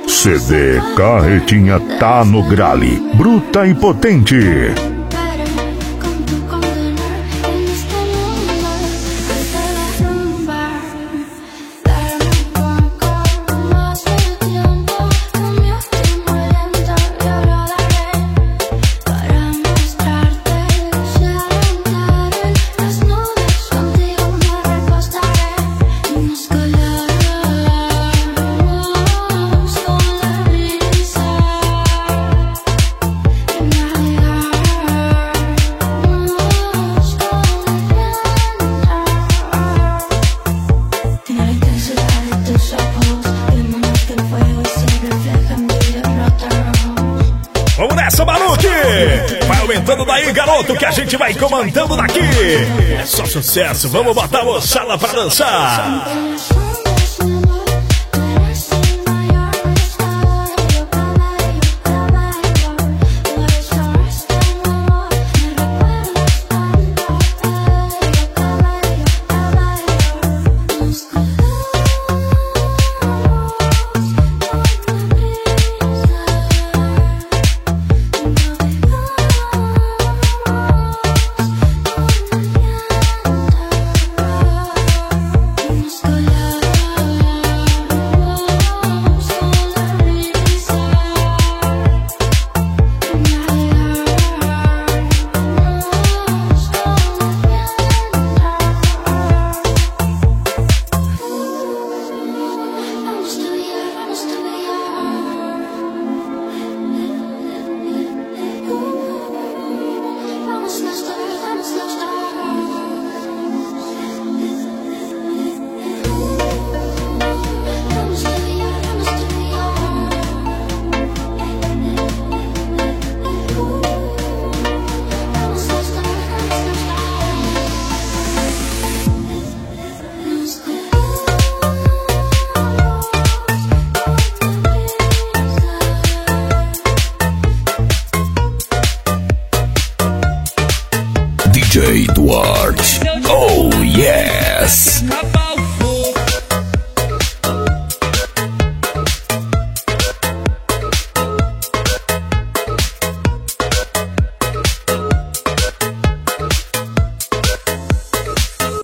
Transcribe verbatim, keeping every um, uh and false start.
C D Carretinha tá no grale, bruta e potente. Vamos nessa, Baruque! Vai aumentando daí, garoto, que a gente vai comandando daqui. É só sucesso, vamos botar a moçada pra dançar. D J Duarte, oh yes!